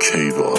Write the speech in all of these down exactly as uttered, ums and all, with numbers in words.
کیوان.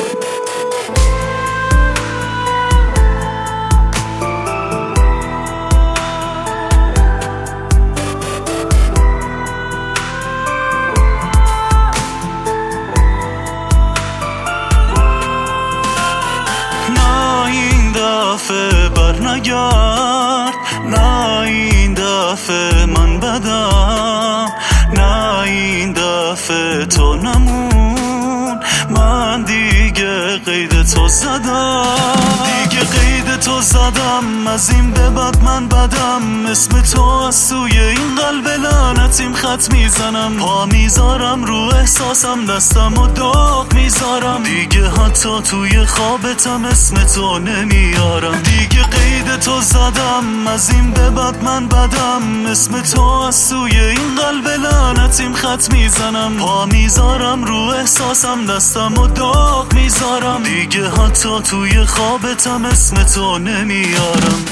برنگرد، نه این دفعه من بدم، نه این دفعه تو نمون، من دیگه قید تو زدم، دیگه قید تو زدم، از این به بعد من بدم، اسم تو از سوی این قلب لعنتیم خط میزنم، پا میذارم رو احساسم، دستم و داغ میذارم، دیگه حتی توی خوابتم اسم تو نمیارم، دیگه قید تو زدم، از این به بعد من بدم، اسم تو از سوی این قلب لعنتیم خط میزنم، پا میذارم رو احساسم، دستم و داغ میذارم، دیگه حتی توی خوابتم اسم تو نمیارم.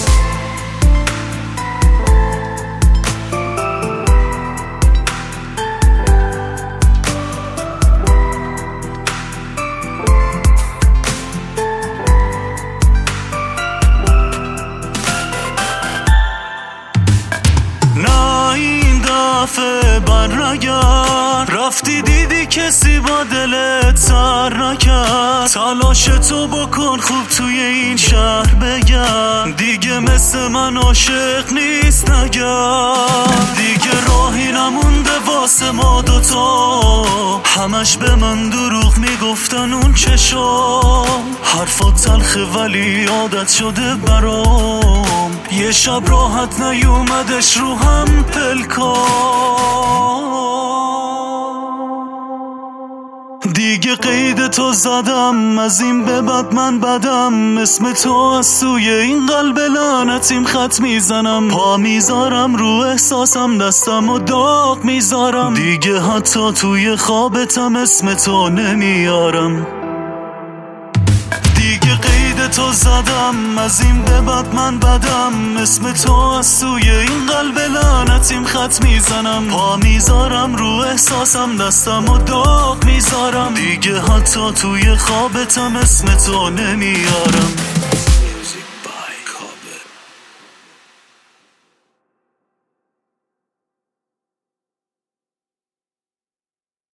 برنگرد، رفتی دیدی کسی با دلت سر نکرد، تلاش تو بکن خوب توی این شهر بگم، دیگه مثل من عاشق نیست نگرد، دیگه راهی نمونده واسه ما دوتا، همش به من دروغ میگفتن اون چشام، حرفات تلخه ولی عادت شده برام، یه شب راحت نیومدش رو هم پلکام، دیگه قید تو زدم، از این به بعد من بدم، اسم تو از سوی این قلب لعنتیم خط میزنم، پا میذارم رو احساسم، دستم و داغ میذارم، دیگه حتی توی خوابتم اسم تو نمیارم، دیگه قید تو زدم، از این به بعد من بدم، اسم تو از سوی این قلب لعنتیم خط میزنم، پا میذارم رو احساسم، دستم و داغ میذارم، دیگه حتی توی خوابتم اسم تو نمیارم.